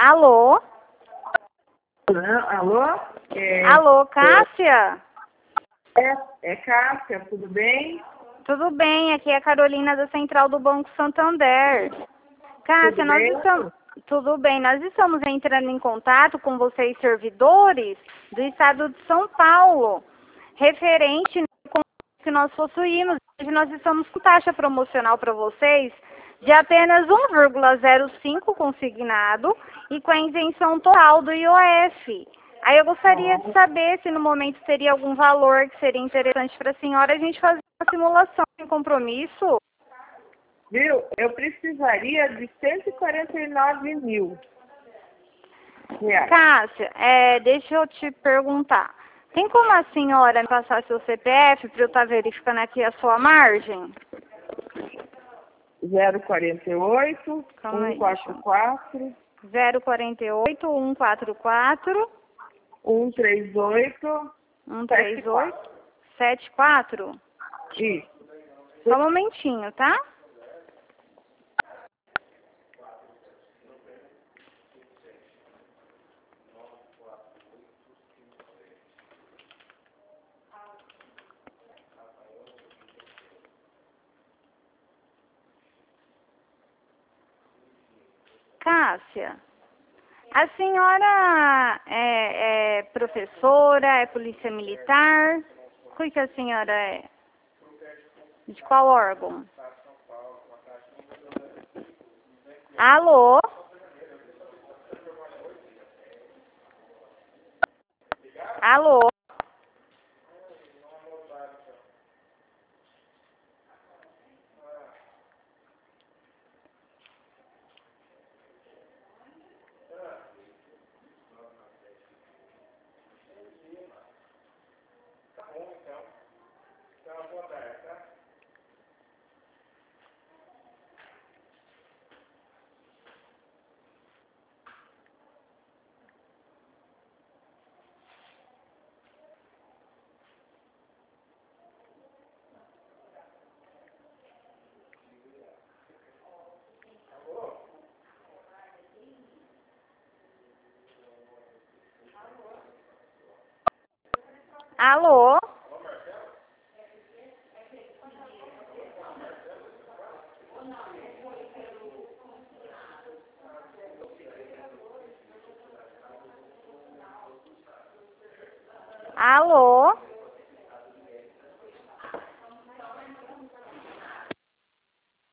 Alô? Alô? Alô, Cássia? É Cássia, tudo bem? Tudo bem, aqui é a Carolina da Central do Banco Santander. Cássia, Tudo bem? Tudo bem, nós estamos entrando em contato com vocês, servidores do estado de São Paulo, referente ao que nós possuímos. Hoje nós estamos com taxa promocional para vocês de apenas 1,05 consignado e com a isenção total do IOF. Aí eu gostaria de saber se no momento teria algum valor que seria interessante para a senhora a gente fazer uma simulação sem compromisso. Viu? Eu precisaria de 149 mil reais. Cássia, deixa eu te perguntar. Tem como a senhora me passar seu CPF para eu estar verificando aqui a sua margem? 048 Calma aí, 144 048 144 138 138 74? Isso. Só um momentinho, tá? Cássia, a senhora é professora, é polícia militar? O que a senhora é? De qual órgão? Alô? Alô? Alô? Alô?